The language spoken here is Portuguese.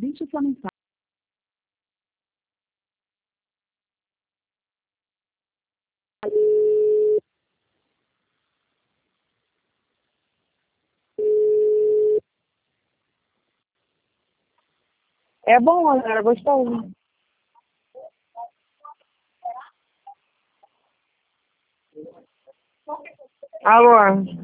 Deixe sua mensagem. É bom, era gostoso. Alô?